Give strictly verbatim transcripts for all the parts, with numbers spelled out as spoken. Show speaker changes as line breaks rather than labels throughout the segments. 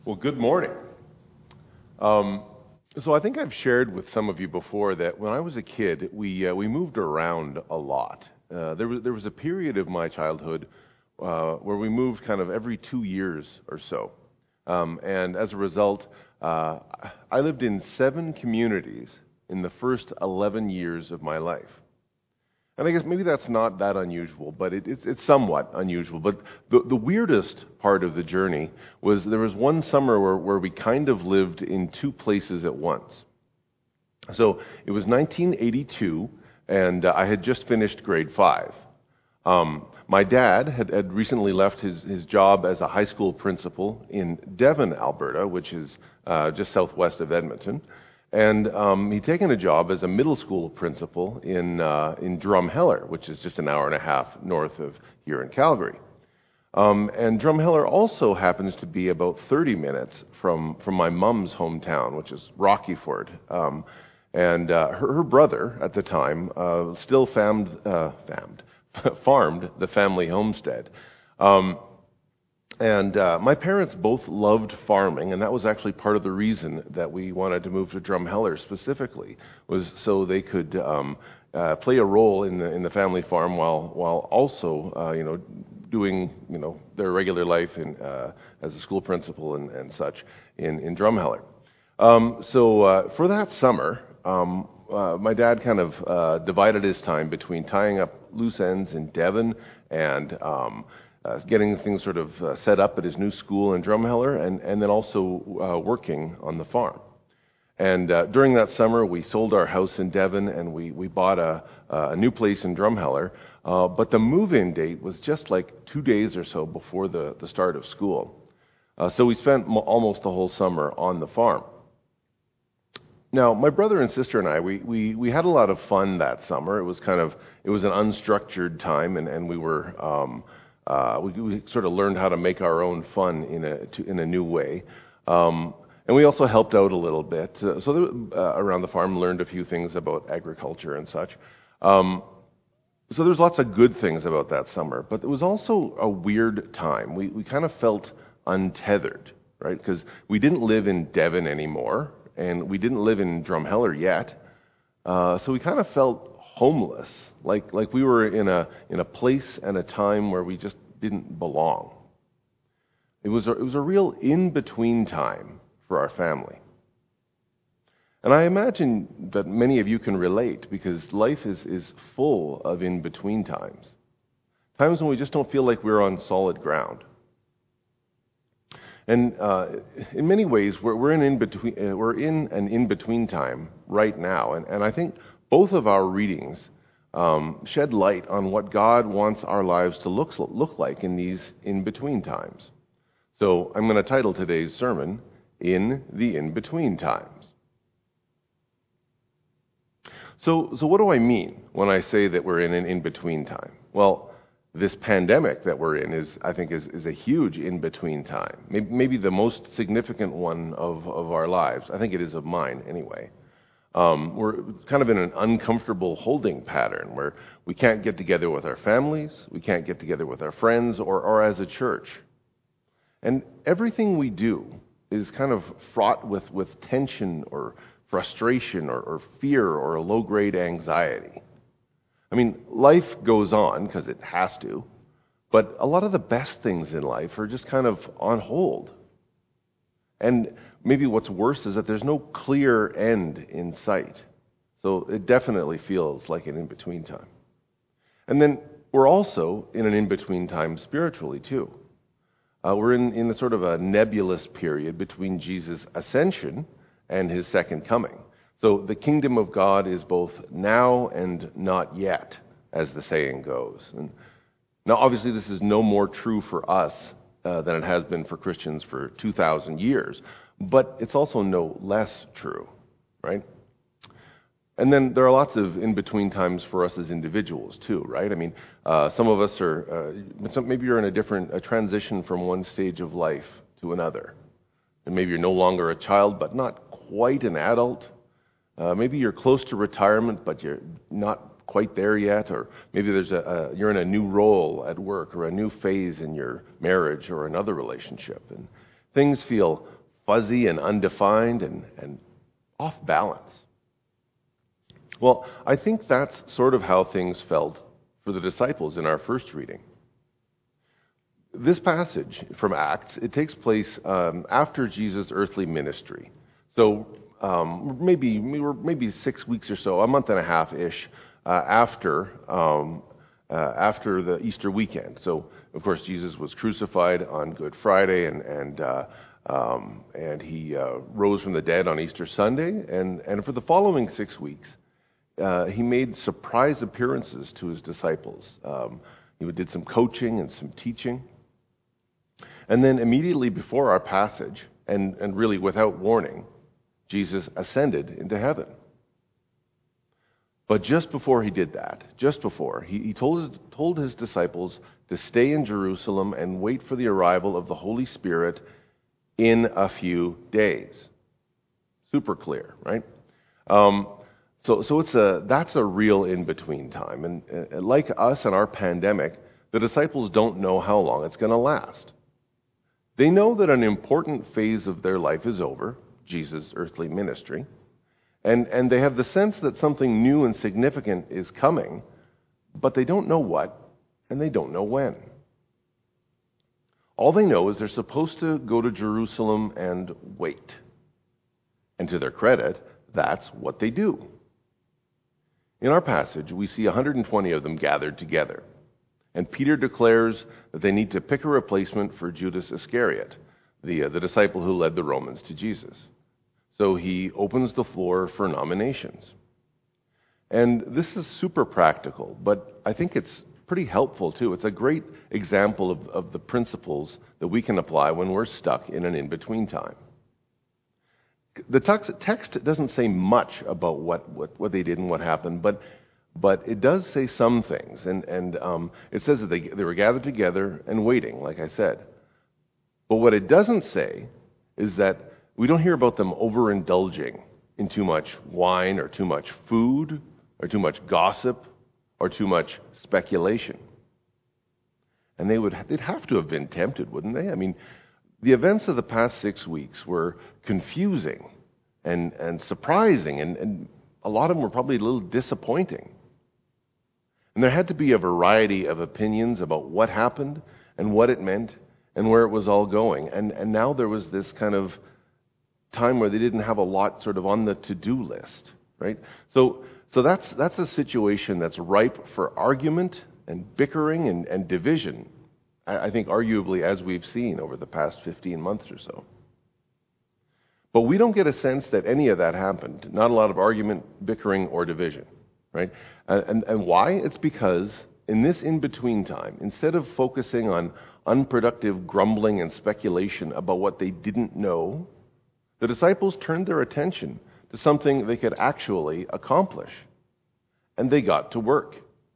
Well, good morning. Um, so I think I've shared with some of you before that when I was a kid, we uh, we moved around a lot. Uh, there was there was a period of my childhood uh, where we moved kind of every two years or so, um, and as a result, uh, I lived in seven communities in the first eleven years of my life. And I guess maybe that's not that unusual, but it, it's, it's somewhat unusual. But the, the weirdest part of the journey was there was one summer where, where we kind of lived in two places at once. So it was nineteen eighty-two, and uh, I had just finished grade five. Um, my dad had, had recently left his, his job as a high school principal in Devon, Alberta, which is uh, just southwest of Edmonton. And um, he'd taken a job as a middle school principal in uh, in Drumheller, which is just an hour and a half north of here in Calgary. Um, and Drumheller also happens to be about thirty minutes from, from my mom's hometown, which is Rockyford. Um, and uh, her, her brother at the time uh, still farmed, uh, farmed, farmed the family homestead. Um, And uh, my parents both loved farming, and that was actually part of the reason that we wanted to move to Drumheller specifically, was so they could um, uh, play a role in the in the family farm while while also uh, you know doing you know their regular life in, uh, as a school principal and, and such in in Drumheller. Um, so uh, for that summer, um, uh, my dad kind of uh, divided his time between tying up loose ends in Devon and um, Uh, getting things sort of uh, set up at his new school in Drumheller, and, and then also uh, working on the farm. And uh, during that summer, we sold our house in Devon, and we, we bought a, a new place in Drumheller. Uh, but the move-in date was just like two days or so before the, the start of school. Uh, so we spent mo- almost the whole summer on the farm. Now, my brother and sister and I, we, we, we had a lot of fun that summer. It was kind of, it was an unstructured time, and, and we were... Um, Uh, we, we sort of learned how to make our own fun in a to, in a new way, um, and we also helped out a little bit. Uh, so there, uh, around the farm, learned a few things about agriculture and such. Um, so there's lots of good things about that summer, but it was also a weird time. We we kind of felt untethered, right? Because we didn't live in Devon anymore, and we didn't live in Drumheller yet. Uh, so we kind of felt homeless, like like we were in a in a place and a time where we just didn't belong. It was a, it was a real in-between time for our family. And I imagine that many of you can relate, because life is, is full of in-between times. Times when we just don't feel like we're on solid ground. And uh, in many ways, we're, we're in in-between uh, we're in an in-between time right now, and, and I think both of our readings um, shed light on what God wants our lives to look, look like in these in-between times. So I'm going to title today's sermon, In the In-Between Times. So, so what do I mean when I say that we're in an in-between time? Well, this pandemic that we're in is, I think, is, is a huge in-between time. Maybe, maybe the most significant one of, of our lives. I think it is of mine anyway. Um, we're kind of in an uncomfortable holding pattern where we can't get together with our families, we can't get together with our friends, or, or as a church. And everything we do is kind of fraught with, with tension or frustration or, or fear or a low-grade anxiety. I mean, life goes on because it has to, but a lot of the best things in life are just kind of on hold. And maybe what's worse is that there's no clear end in sight. So it definitely feels like an in-between time. And then we're also in an in-between time spiritually too. Uh, we're in, in a sort of a nebulous period between Jesus' ascension and his second coming. So the kingdom of God is both now and not yet, as the saying goes. And now, obviously, this is no more true for us uh, than it has been for Christians for two thousand years. But it's also no less true, right? And then there are lots of in-between times for us as individuals too, right? I mean, uh, some of us are, uh, some, maybe you're in a different a transition from one stage of life to another. And maybe you're no longer a child, but not quite an adult. Uh, maybe you're close to retirement, but you're not quite there yet. Or maybe there's a, a you're in a new role at work, or a new phase in your marriage or another relationship. And things feel fuzzy and undefined and, and off balance. Well, I think that's sort of how things felt for the disciples in our first reading. This passage from Acts, it takes place um, after Jesus' earthly ministry. So um, maybe we were maybe six weeks or so, a month and a half-ish uh, after um, uh, after the Easter weekend. So, of course, Jesus was crucified on Good Friday, and and uh, um, and he uh, rose from the dead on Easter Sunday, and and for the following six weeks. Uh, he made surprise appearances to his disciples. Um, he did some coaching and some teaching. And then immediately before our passage, and, and really without warning, Jesus ascended into heaven. But just before he did that, just before, he, he told, told his disciples to stay in Jerusalem and wait for the arrival of the Holy Spirit in a few days. Super clear, right? Um, So, so it's a that's a real in-between time. And uh, like us and our pandemic, the disciples don't know how long it's going to last. They know that an important phase of their life is over, Jesus' earthly ministry, and, and they have the sense that something new and significant is coming, but they don't know what, and they don't know when. All they know is they're supposed to go to Jerusalem and wait. And to their credit, that's what they do. In our passage, we see one hundred twenty of them gathered together. And Peter declares that they need to pick a replacement for Judas Iscariot, the, uh, the disciple who led the Romans to Jesus. So he opens the floor for nominations. And this is super practical, but I think it's pretty helpful too. It's a great example of, of the principles that we can apply when we're stuck in an in-between time. The text doesn't say much about what, what, what they did and what happened, but but it does say some things. And, and um, it says that they, they were gathered together and waiting, like I said. But what it doesn't say is that we don't hear about them overindulging in too much wine or too much food or too much gossip or too much speculation. And they would, they'd have to have been tempted, wouldn't they? I mean, the events of the past six weeks were confusing and, and surprising, and, and a lot of them were probably a little disappointing. And there had to be a variety of opinions about what happened and what it meant and where it was all going. And, and now there was this kind of time where they didn't have a lot sort of on the to-do list, right? So, so that's, that's a situation that's ripe for argument and bickering and, and division. I think arguably as we've seen over the past fifteen months or so. But we don't get a sense that any of that happened. Not a lot of argument, bickering, or division, right? And, and, and why? It's because in this in-between time, instead of focusing on unproductive grumbling and speculation about what they didn't know, the disciples turned their attention to something they could actually accomplish. And they got to work.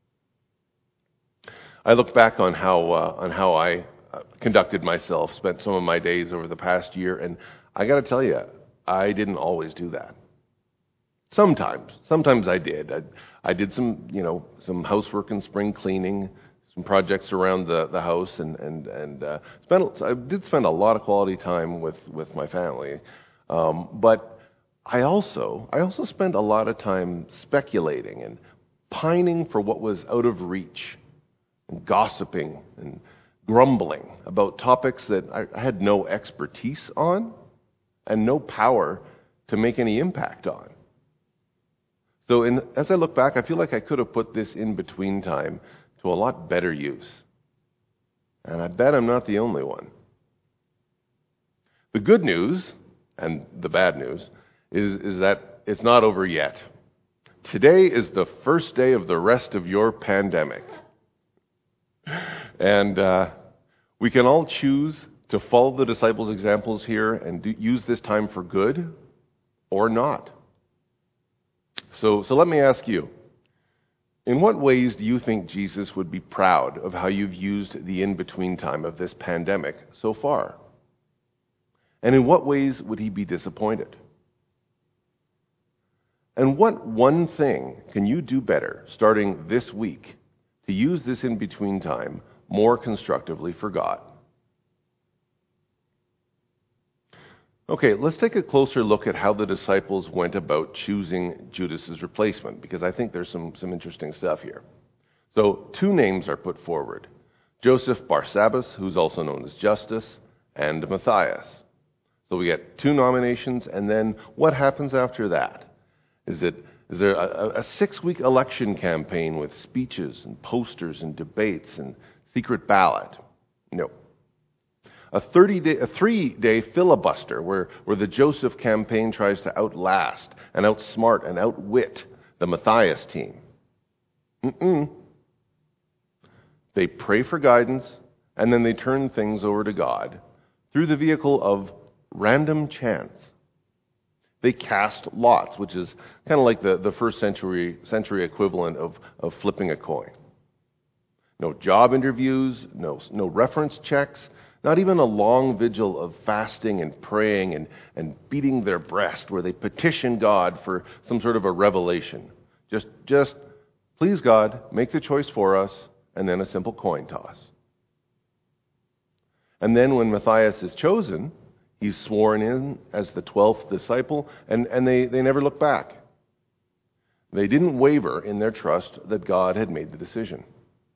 I look back on how uh, on how I uh, conducted myself, spent some of my days over the past year, and I got to tell you, I didn't always do that. Sometimes, sometimes I did. I, I did some, you know, some housework and spring cleaning, some projects around the, the house, and and and uh, spent. I did spend a lot of quality time with, with my family, um, but I also I also spent a lot of time speculating and pining for what was out of reach. And gossiping and grumbling about topics that I, I had no expertise on and no power to make any impact on. So in, as I look back, I feel like I could have put this in-between time to a lot better use. And I bet I'm not the only one. The good news, and the bad news, is, is that it's not over yet. Today is the first day of the rest of your pandemic. And uh, we can all choose to follow the disciples' examples here and do, use this time for good or not. So, so let me ask you, in what ways do you think Jesus would be proud of how you've used the in-between time of this pandemic so far? And in what ways would he be disappointed? And what one thing can you do better starting this week to use this in-between time more constructively for God? Okay, let's take a closer look at how the disciples went about choosing Judas's replacement, because I think there's some, some interesting stuff here. So two names are put forward: Joseph Barsabbas, who's also known as Justus, and Matthias. So we get two nominations, and then what happens after that? Is it is there a, a six-week election campaign with speeches and posters and debates and secret ballot? No. A thirty-day, a three-day filibuster where, where the Joseph campaign tries to outlast and outsmart and outwit the Matthias team. Mm-mm. They pray for guidance, and then they turn things over to God through the vehicle of random chance. They cast lots, which is kind of like the, the first century century equivalent of, of flipping a coin. No job interviews, no, no reference checks, not even a long vigil of fasting and praying and, and beating their breast where they petition God for some sort of a revelation. Just, just, please God, make the choice for us, and then a simple coin toss. And then when Matthias is chosen, he's sworn in as the twelfth disciple, and, and they, they never look back. They didn't waver in their trust that God had made the decision.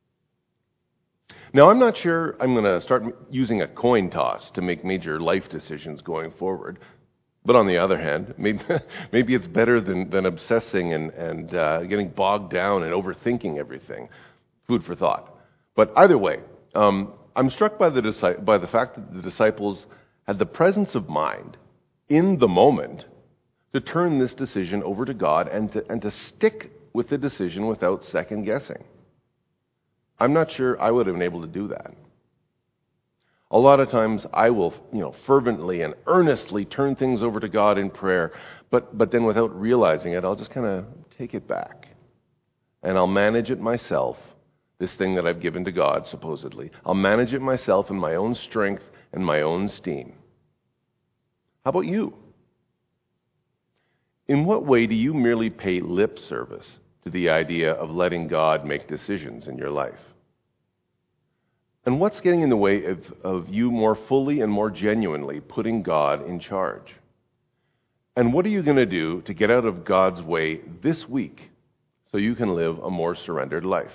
Now, I'm not sure I'm going to start using a coin toss to make major life decisions going forward. But on the other hand, maybe, maybe it's better than, than obsessing and, and uh, getting bogged down and overthinking everything. Food for thought. But either way, um, I'm struck by the, by the fact that the disciples had the presence of mind in the moment to turn this decision over to God and to, and to stick with the decision without second guessing. I'm not sure I would have been able to do that. A lot of times I will, you know, fervently and earnestly turn things over to God in prayer, but, but then without realizing it, I'll just kind of take it back. And I'll manage it myself, this thing that I've given to God, supposedly. I'll manage it myself in my own strength and my own steam. How about you? In what way do you merely pay lip service to the idea of letting God make decisions in your life? And what's getting in the way of, of you more fully and more genuinely putting God in charge? And what are you going to do to get out of God's way this week so you can live a more surrendered life?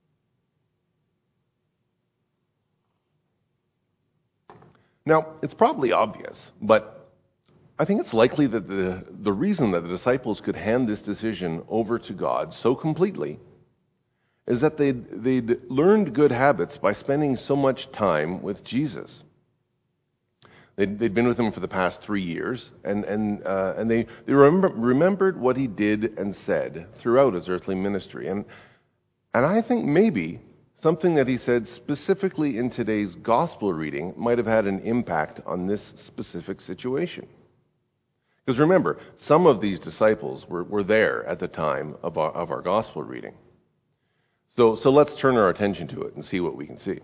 Now, it's probably obvious, but I think it's likely that the, the reason that the disciples could hand this decision over to God so completely is that they'd, they'd learned good habits by spending so much time with Jesus. They'd, they'd been with him for the past three years, and, and, uh, and they, they remember, remembered what he did and said throughout his earthly ministry. And, and I think maybe something that he said specifically in today's gospel reading might have had an impact on this specific situation. Because remember, some of these disciples were, were there at the time of our, of our gospel reading. So, so let's turn our attention to it and see what we can see.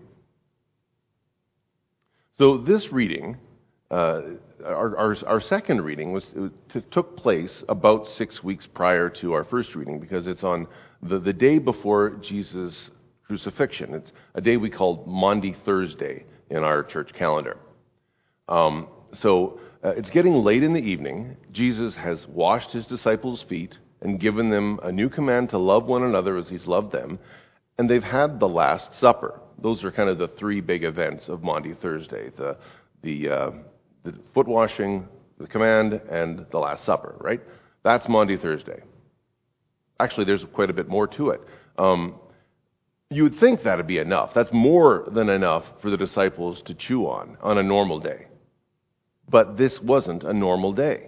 So this reading, uh, our, our, our second reading, was it took place about six weeks prior to our first reading, because it's on the, the day before Jesus' crucifixion. It's a day we call Maundy Thursday in our church calendar. Um, so uh, it's getting late in the evening. Jesus has washed his disciples' feet and given them a new command to love one another as he's loved them. And they've had the Last Supper. Those are kind of the three big events of Maundy Thursday: the the, uh, the foot washing, the command, and the Last Supper. Right? That's Maundy Thursday. Actually, there's quite a bit more to it. Um, you would think that'd be enough. That's more than enough for the disciples to chew on on a normal day. But this wasn't a normal day.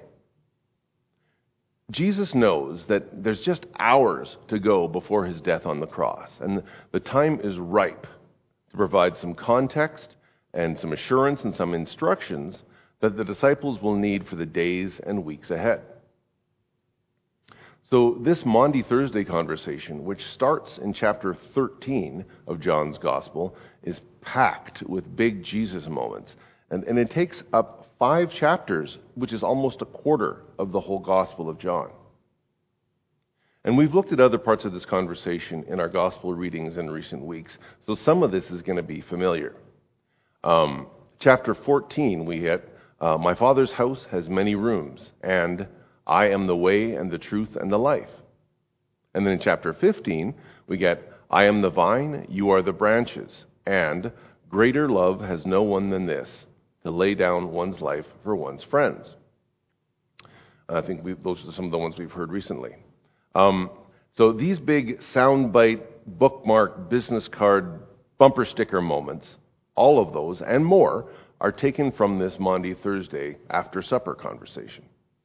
Jesus knows that there's just hours to go before his death on the cross, and the time is ripe to provide some context and some assurance and some instructions that the disciples will need for the days and weeks ahead. So this Maundy Thursday conversation, which starts in chapter thirteen of John's Gospel, is packed with big Jesus moments, and, and it takes up five chapters, which is almost a quarter of the whole Gospel of John. And we've looked at other parts of this conversation in our Gospel readings in recent weeks, so some of this is going to be familiar. Um, chapter fourteen, we get Uh, my Father's house has many rooms, and I am the way and the truth and the life. And then in chapter fifteen, we get, I am the vine, you are the branches, and greater love has no one than this, to lay down one's life for one's friends. I think we, those are some of the ones we've heard recently. Um, so these big soundbite, bookmark, business card, bumper sticker moments, all of those and more are taken from this Maundy Thursday after supper conversation.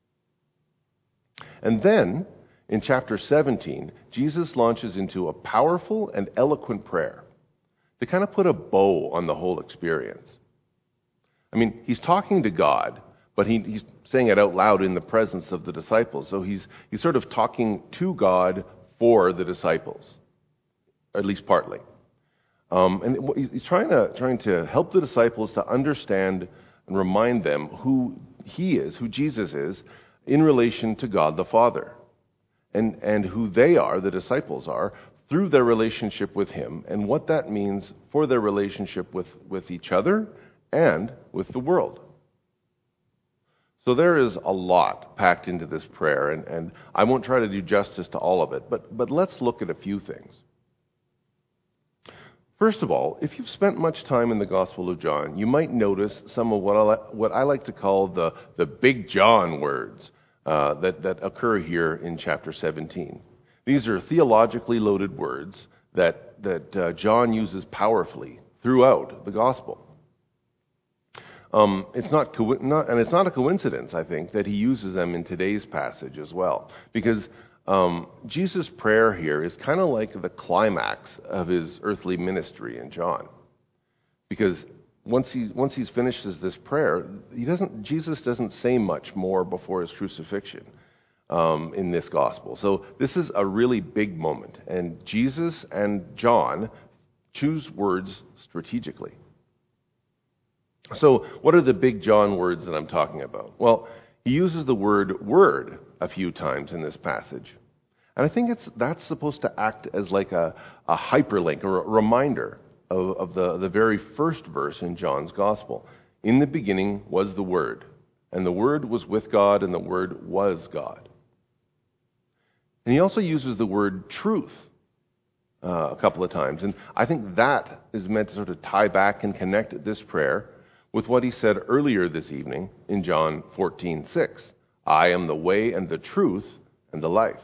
And then, in chapter seventeen, Jesus launches into a powerful and eloquent prayer to kind of put a bow on the whole experience. I mean, he's talking to God, but he, he's saying it out loud in the presence of the disciples. So he's he's sort of talking to God for the disciples, at least partly. Um, and he's trying to trying to help the disciples to understand and remind them who he is, who Jesus is, in relation to God the Father, and and who they are, the disciples are, through their relationship with him, and what that means for their relationship with, with each other and with the world. So there is a lot packed into this prayer, and, and I won't try to do justice to all of it, but, but let's look at a few things. First of all, if you've spent much time in the Gospel of John, you might notice some of what I, what I like to call the, the Big John words uh, that, that occur here in chapter seventeen. These are theologically loaded words that, that uh, John uses powerfully throughout the Gospel. Um, it's not, co- not, and it's not a coincidence, I think, that he uses them in today's passage as well, because um, Jesus' prayer here is kind of like the climax of his earthly ministry in John, because once he once he finishes this prayer, he doesn't. Jesus doesn't say much more before his crucifixion um, in this gospel. So this is a really big moment, and Jesus and John choose words strategically. So what are the Big John words that I'm talking about? Well, he uses the word word a few times in this passage. And I think it's that's supposed to act as like a, a hyperlink or a reminder of, of the, the very first verse in John's Gospel. In the beginning was the Word, and the Word was with God, and the Word was God. And he also uses the word truth uh, a couple of times. And I think that is meant to sort of tie back and connect this prayer with what he said earlier this evening in John fourteen six. I am the way and the truth and the life.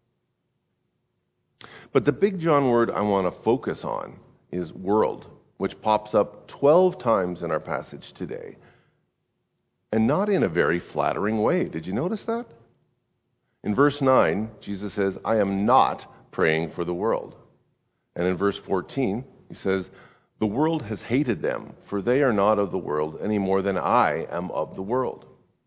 But the Big John word I want to focus on is world, which pops up twelve times in our passage today. And not in a very flattering way. Did you notice that? In verse nine, Jesus says, I am not praying for the world. And in verse fourteen, he says, the world has hated them, for they are not of the world any more than I am of the world.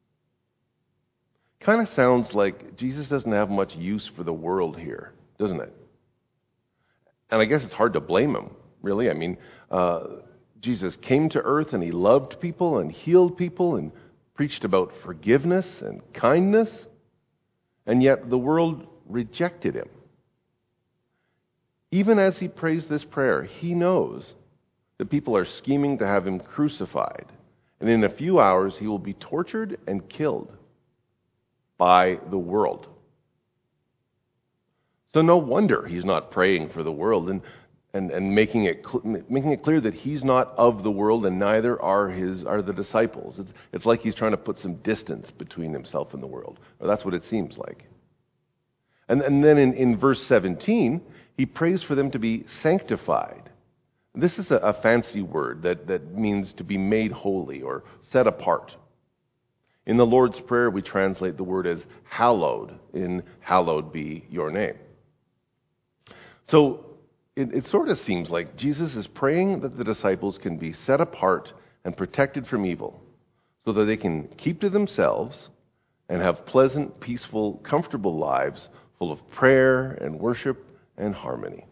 Kind of sounds like Jesus doesn't have much use for the world here, doesn't it? And I guess it's hard to blame him, really. I mean, uh, Jesus came to earth and he loved people and healed people and preached about forgiveness and kindness, and yet the world rejected him. Even as he prays this prayer, he knows that people are scheming to have him crucified, and in a few hours he will be tortured and killed by the world. So no wonder he's not praying for the world and, and, and making it cl- making it clear that he's not of the world, and neither are his are the disciples. It's, it's like he's trying to put some distance between himself and the world, or that's what it seems like. And, and then in, in verse seventeen, he prays for them to be sanctified. This is a, a fancy word that, that means to be made holy or set apart. In the Lord's Prayer, we translate the word as hallowed, in hallowed be your name. So it, it sort of seems like Jesus is praying that the disciples can be set apart and protected from evil, so that they can keep to themselves and have pleasant, peaceful, comfortable lives full of prayer and worship and harmony.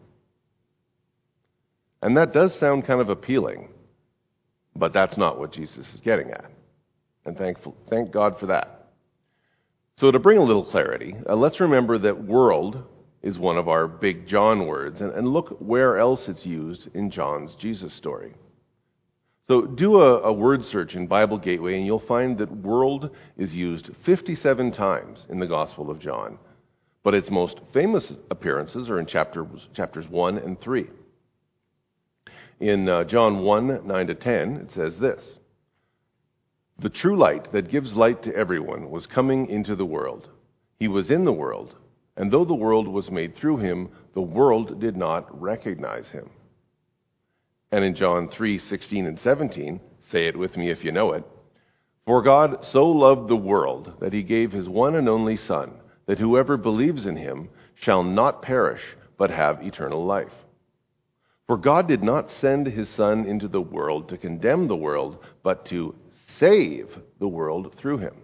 And that does sound kind of appealing, but that's not what Jesus is getting at. And thankful, thank God for that. So to bring a little clarity, uh, let's remember that world is one of our Big John words, and, and look where else it's used in John's Jesus story. So do a, a word search in Bible Gateway, and you'll find that world is used fifty-seven times in the Gospel of John. But its most famous appearances are in chapters, chapters one and three. In uh, John one, nine to ten, it says this: "The true light that gives light to everyone was coming into the world. He was in the world, and though the world was made through him, the world did not recognize him." And in John three, sixteen and seventeen, say it with me if you know it: "For God so loved the world that he gave his one and only Son, that whoever believes in him shall not perish, but have eternal life. For God did not send his Son into the world to condemn the world, but to save the world through him."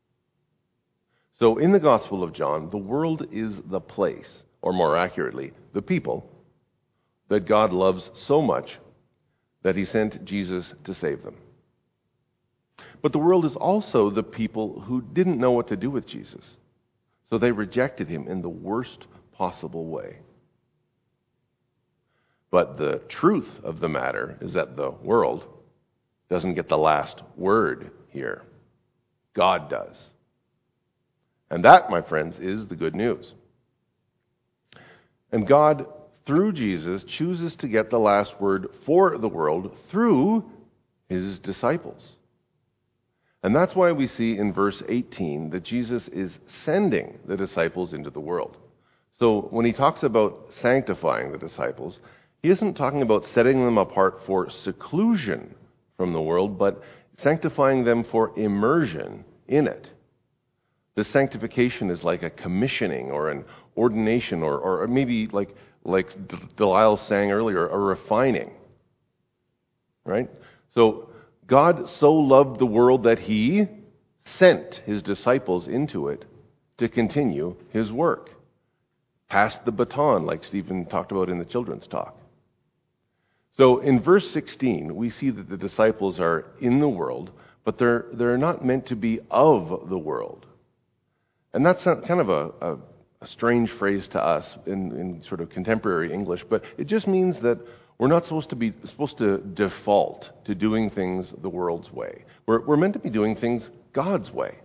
So in the Gospel of John, the world is the place, or more accurately, the people, that God loves so much that he sent Jesus to save them. But the world is also the people who didn't know what to do with Jesus. So they rejected him in the worst possible way. But the truth of the matter is that the world doesn't get the last word here. God does. And that, my friends, is the good news. And God, through Jesus, chooses to get the last word for the world through his disciples. And that's why we see in verse eighteen that Jesus is sending the disciples into the world. So when he talks about sanctifying the disciples, he isn't talking about setting them apart for seclusion from the world, but sanctifying them for immersion in it. The sanctification is like a commissioning or an ordination, or, or maybe like, like Delilah sang earlier, a refining. Right? So God so loved the world that he sent his disciples into it to continue his work. Passed the baton, like Stephen talked about in the children's talk. So in verse sixteen, we see that the disciples are in the world, but they're, they're not meant to be of the world. And that's kind of a, a, a strange phrase to us in, in sort of contemporary English, but it just means that we're not supposed to be supposed to default to doing things the world's way. We're, we're meant to be doing things God's way.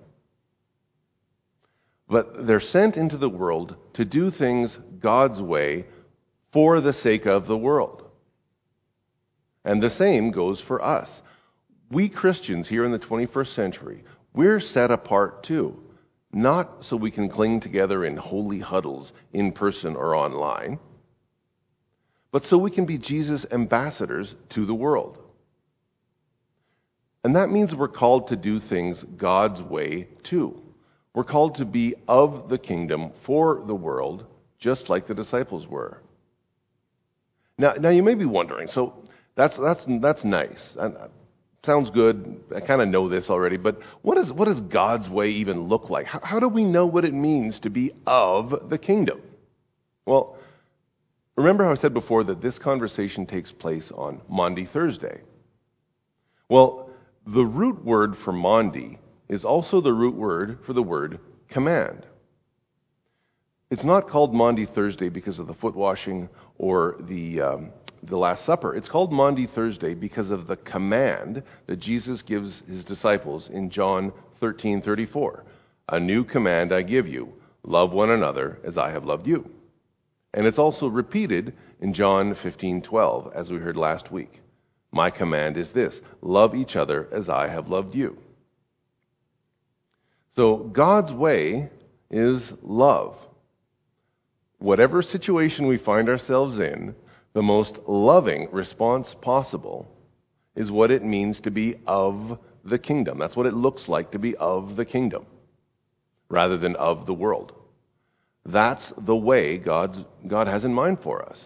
But they're sent into the world to do things God's way for the sake of the world. And the same goes for us. We Christians here in the twenty-first century, we're set apart too. Not so we can cling together in holy huddles in person or online, but so we can be Jesus' ambassadors to the world. And that means we're called to do things God's way too. We're called to be of the kingdom for the world, just like the disciples were. Now, now you may be wondering, so that's that's that's nice. And, sounds good. I kind of know this already, but what, is, what does God's way even look like? How, how do we know what it means to be of the kingdom? Well, remember how I said before that this conversation takes place on Maundy Thursday? Well, the root word for Maundy is also the root word for the word command. It's not called Maundy Thursday because of the foot washing or the um, the Last Supper. It's called Maundy Thursday because of the command that Jesus gives his disciples in John thirteen thirty-four. "A new command I give you, love one another as I have loved you." And it's also repeated in John fifteen twelve, as we heard last week. "My command is this, love each other as I have loved you." So God's way is love. Whatever situation we find ourselves in, the most loving response possible is what it means to be of the kingdom. That's what it looks like to be of the kingdom, rather than of the world. That's the way God's, God has in mind for us.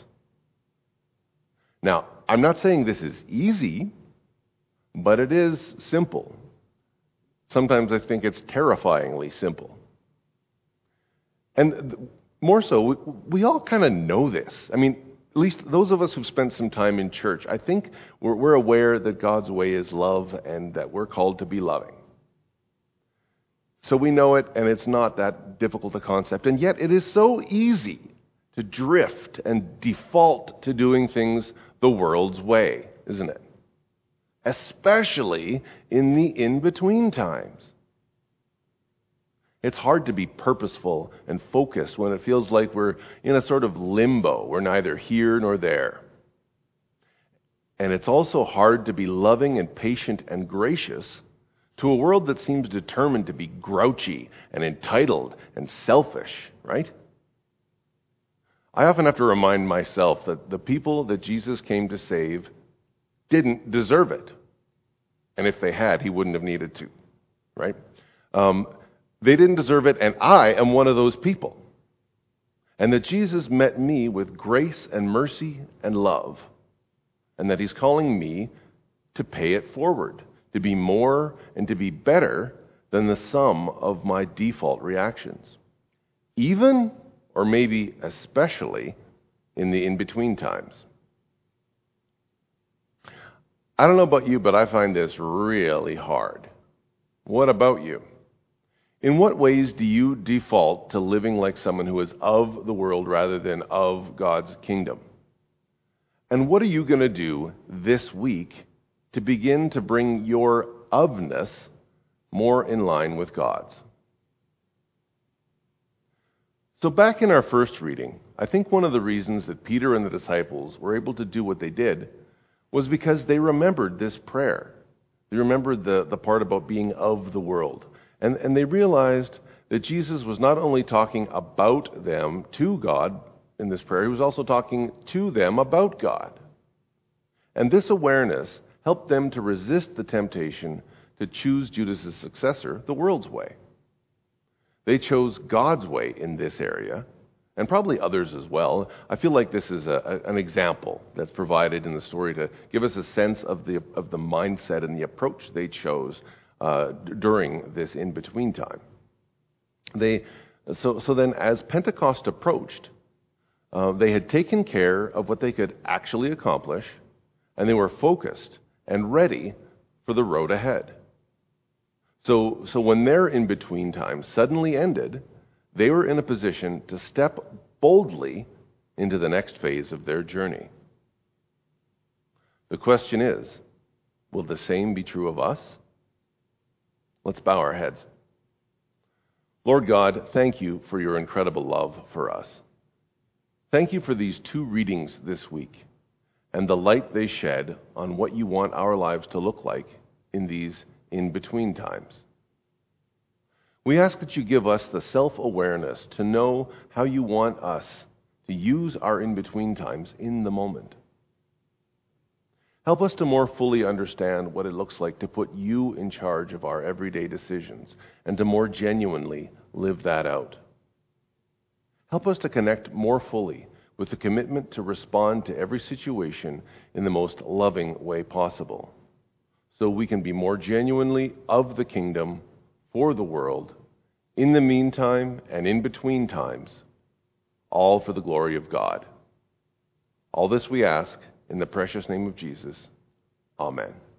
Now, I'm not saying this is easy, but it is simple. Sometimes I think it's terrifyingly simple. And more so, we, we all kind of know this. I mean, at least those of us who've spent some time in church, I think we're, we're aware that God's way is love and that we're called to be loving. So we know it, and it's not that difficult a concept. And yet it is so easy to drift and default to doing things the world's way, isn't it? especially in the in-between times. It's hard to be purposeful and focused when it feels like we're in a sort of limbo. We're neither here nor there. And it's also hard to be loving and patient and gracious to a world that seems determined to be grouchy and entitled and selfish, right? I often have to remind myself that the people that Jesus came to save didn't deserve it. And if they had, he wouldn't have needed to, right? Um, they didn't deserve it, and I am one of those people. And that Jesus met me with grace and mercy and love, and that he's calling me to pay it forward, to be more and to be better than the sum of my default reactions. Even, or maybe especially, in the in-between times. I don't know about you, but I find this really hard. What about you? In what ways do you default to living like someone who is of the world rather than of God's kingdom? And what are you going to do this week to begin to bring your ofness more in line with God's? So back in our first reading, I think one of the reasons that Peter and the disciples were able to do what they did was because they remembered this prayer. They remembered the, the part about being of the world. And, and they realized that Jesus was not only talking about them to God in this prayer, he was also talking to them about God. And this awareness helped them to resist the temptation to choose Judas' successor the world's way. They chose God's way in this area, and probably others as well. I feel like this is a, a, an example that's provided in the story to give us a sense of the of the mindset and the approach they chose uh, d- during this in-between time. They so so then, as Pentecost approached, uh, they had taken care of what they could actually accomplish, and they were focused and ready for the road ahead. So, so when their in-between time suddenly ended, they were in a position to step boldly into the next phase of their journey. The question is, will the same be true of us? Let's bow our heads. Lord God, thank you for your incredible love for us. Thank you for these two readings this week and the light they shed on what you want our lives to look like in these in-between times. We ask that you give us the self-awareness to know how you want us to use our in-between times in the moment. Help us to more fully understand what it looks like to put you in charge of our everyday decisions and to more genuinely live that out. Help us to connect more fully with the commitment to respond to every situation in the most loving way possible, so we can be more genuinely of the kingdom for the world, in the meantime and in between times, all for the glory of God. All this we ask in the precious name of Jesus. Amen.